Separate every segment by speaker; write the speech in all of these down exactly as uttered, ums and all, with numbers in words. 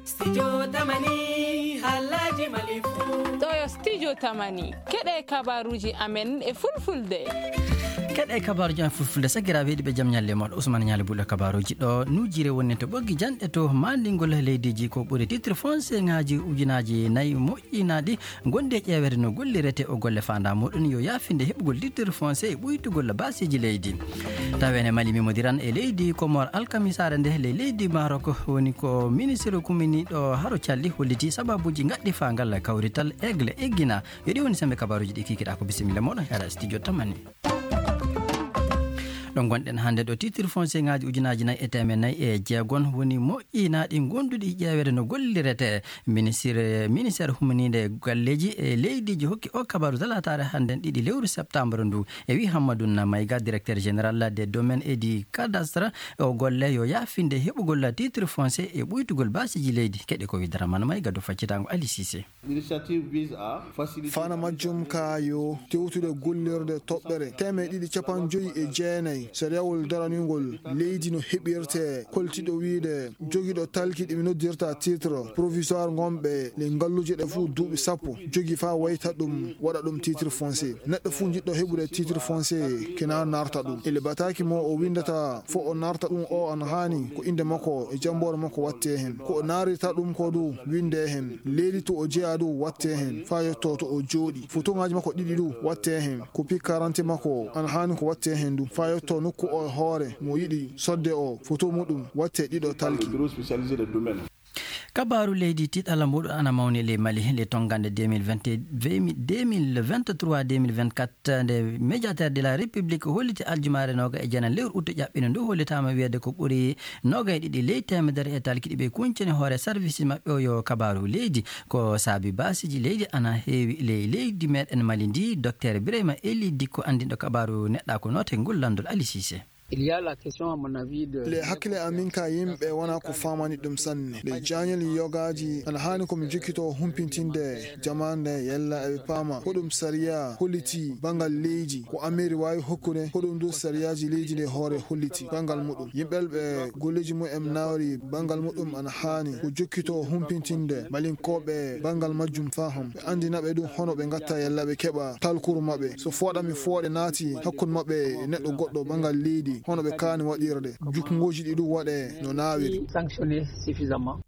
Speaker 1: Studio Tamani Halaji Malifu
Speaker 2: Doyo Studio Tamani Kede kabaruji amen e fulfulde
Speaker 3: kede kabaruji an fulfulde sagira wedi be jam nyalle mod Ousmane Nyalle bulla kabaruji do nujire wonnete boggi jande to mandingol leydiji ko buri titre français ngaji ujinaji nay moƴƴinadi gonde ƴewere no gollirete o golle fanda modon yo yafinde hebgol titre français buytugol basiji leydi tawene malimi modiran e leydi Comore alkamisare nde le leydi Maroc woni ko ministre kumini do haro calli holliti sababuji gaddi fa gal kawrital aigle eggina yedi woni sembe kabaruji di kikida ko bisimilla modon hada studio Tamani don gonden hande do titre français ngaji ujinaji nay eteme nay e jeegon woni moƴƴinaadi gondudi ƴewede no gollirete ministre ministère humaninde galleji e leydiji hokki o kabaru zalatare hande didi lewru septembre ndu e wi Hamadoun Mayga directeur général des domaines et du cadastre o golle yo yafinde hebugol titre français e buytugol basiji leydi kede ko widara man Mayga do faccitango Ali Cissé
Speaker 4: l'initiative vise à faciliter
Speaker 5: fana majjum kayo tewtude gollirde tobbere teme didi capan joyi e jeenay serewol daraningol leydi no hebirte koltido wiide jogido talkidi mi noddirta titre provisoire ngombe le ngalluje de fu duubi sappo jogi fa wayta dum wada dum titre français neddo fu jiddo hebude titre français kena narta dum ele bataki mo o windata fo o narta dum o an hani ko inde makko e jambore makko watte hen ko narita dum ko du winde hen leydi to o jeadu watte hen fa yotto to o jodi foto ngaji makko didi du watte hen ko pi quarante makko an hani ko watte hen du fa yotto nokku o hore mo yidi sodde o foto mudum watte dido talki
Speaker 4: bureau spécialisé des domaines.
Speaker 3: kabaru leydi tidala mudu ana mawni le Mali le tongande deux mille vingt-trois deux mille vingt-quatre de médiateur de la république holliti aljumare noga e jana lewru utto jabbino ndu hollitama wiede ko buri noga e didi ley temedere e talkidi be kuncene hore service mabbe yo kabaru leydi ko sabi basiji leydi ana heewi le leydi meden Mali ndi docteur Ibrahima Eli Dikko andindo kabaru nedda ko note ngullandol Ali Cissé.
Speaker 6: Il y a la question à mon avis de
Speaker 5: le hakle aminka yimbe wana ko famani dum sanne le janyel yogaji al hani ko mi jikito humpintinde jamande yalla e pama ko dum sariya holiti bangal leji ko ameri wayi hokkune ko dum do sariyaji leji le hore holiti bangal mudum yimbelbe golleji mu em nawri bangal mudum an hani ko jikito humpintinde malin kobe bangal majjum faham andina be dum hono be ngatta yalla be keba talkuru mabbe so foda mi foode nati hakkun mabbe neddo goddo bangal leedi hono be kani wadirde jukungoji didu wade no nawiri
Speaker 6: sanctionner suffisamment.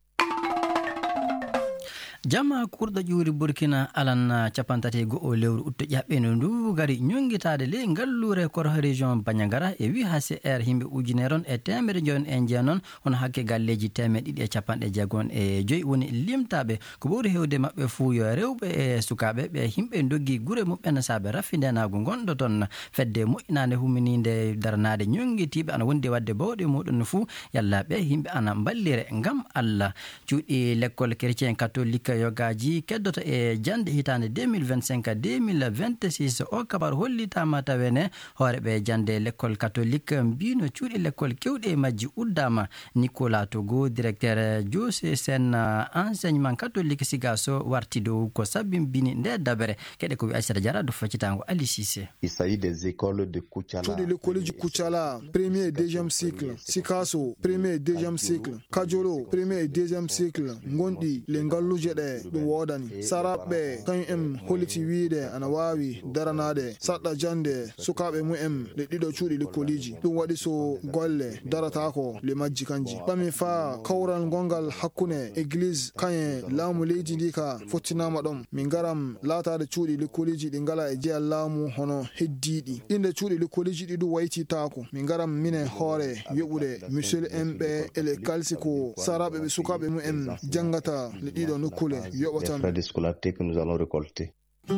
Speaker 3: Jama kurda juri Burkina alan capantate go o lewru utto jabbeno ndu gari nyongitade le ngallure kor region Banyagara e wi H C R himbe ujineron e temere jon en jenon on hakke galleji teme didi e capande jagon e joy woni limtabe ko buri hewde mabbe fu yo rewbe e sukabe be himbe doggi gure mubben sabe rafindenago gondo ton fedde mo'inane humininde darnade nyongitibe ana wonde wadde bawde modon fu yalla be himbe ana ballire ngam Allah cuudi l'école chrétien catholique yogaji keddoto e jande hitande deux mille vingt-cinq deux mille vingt-six o kabar hollitama tawene horebe jande l'école catholique mbino cuudi l'école kewde majji uddama Nicolas Togo directeur Jose Sen enseignement catholique sigaso wartido ko sabbin bini nde dabere kede ko wi Aïssa Diarra do facitango Ali Cissé.
Speaker 7: Il s'agit des écoles de Koutiala.
Speaker 5: Tout le collège Koutiala premier et deuxième cycle, Sikaso premier et deuxième cycle, Kajolo premier et deuxième cycle, Ngondi lengaluje do wodani sarabe kan em holiti wiide ana wawi daranade sadda jande sukabe mu em de dido cuudi le koliji dum wadi so golle darata ko le majji kanji bami fa kawral gongal hakkune église kan laamu leedi dika fotinama dom min garam latade cuudi le koliji di ngala e je laamu hono heddidi inde cuudi le koliji di du wayti taako min garam mine hore yobude monsieur mbe ele kalsiko sarabe be sukabe mu em jangata le dido nokule
Speaker 7: les frais de scolarité que nous allons récolter.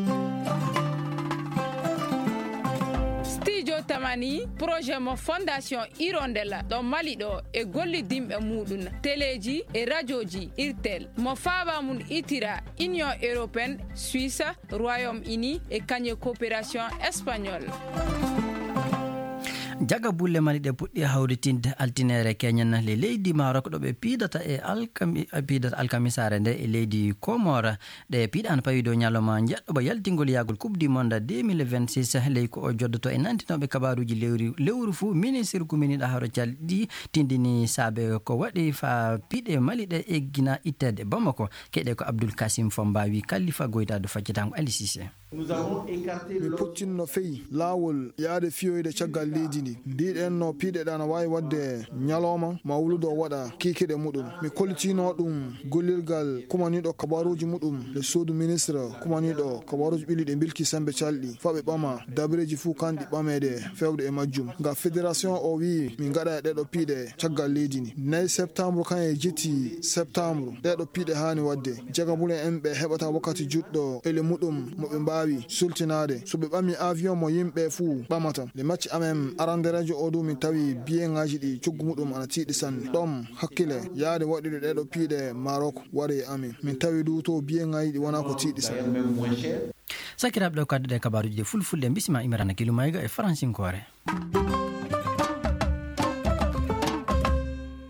Speaker 2: Studio Tamani projet mo fondation Hirondella do Mali do e golli dimbe mudun teleji e radioji irtel mo faba mun itira Union européenne Suisse Royaume-Uni e kanye coopération espagnole.
Speaker 3: jaga bulle mali ɗe puɗɗi hawritinde altinere keñen le leydi Maroc ɗo ɓe piidata e alkami piidata alkamisare nde e leydi Comore ɗe piiɗan pawi dow ñalawma jeɗɗo ba yaltingol yagol coupe du monde deux mille vingt-six ley ko o joddoto e nantinoɓe kabaruji lewru lewru fuu ministre kuminiɗo hawro calɗi tindini saabe ko waɗi fa piiɗe mali ɗe eggina ittede Bamako keɗe ko Abdoul Kassim Fombawi kallifa goytade faccitango Ali Cissé.
Speaker 4: Nous avons écarté
Speaker 5: mi puccinno feyi laawol yaade fiyoyde caggal leydi ndi ndiɗen no piiɗeɗa no wawi wadde ñalawma ma wuludo waɗa kikiɗe muɗum mi kollitino ɗum gollirgal kumaniɗo kabaruji muɗum le suudu ministre kumaniɗo kabaruji ɓiliɗe bilki sembe calɗi fa ɓe ɓama dabreji fuu kanɗi ɓamede fewde e majjum nga fédération o wi min gaɗa e ɗeɗo piiɗe caggal leydi ndi nayi septembre kan e jetti septembre ɗeɗo piiɗe hani wadde jagabule en ɓe heɓata wakkati juɗɗo ele muɗum moɓe mbawi sultinade so ɓe ɓami avion mo yimɓe fuu ɓamata le match amen aranderejo o ɗum min tawi biyeŋaji ɗi coggu muɗum ana tiiɗi sanne ɗom hakkille yaade waɗire ɗeɗo piiɗe Maroc wari e amin min tawi du to biyeŋaji ɗi wona ko tiiɗi sanne
Speaker 3: sakiraɓe ɗo kadduɗe kabaruji ɗe fulfulde bisima imirana kilumayga e francinkore.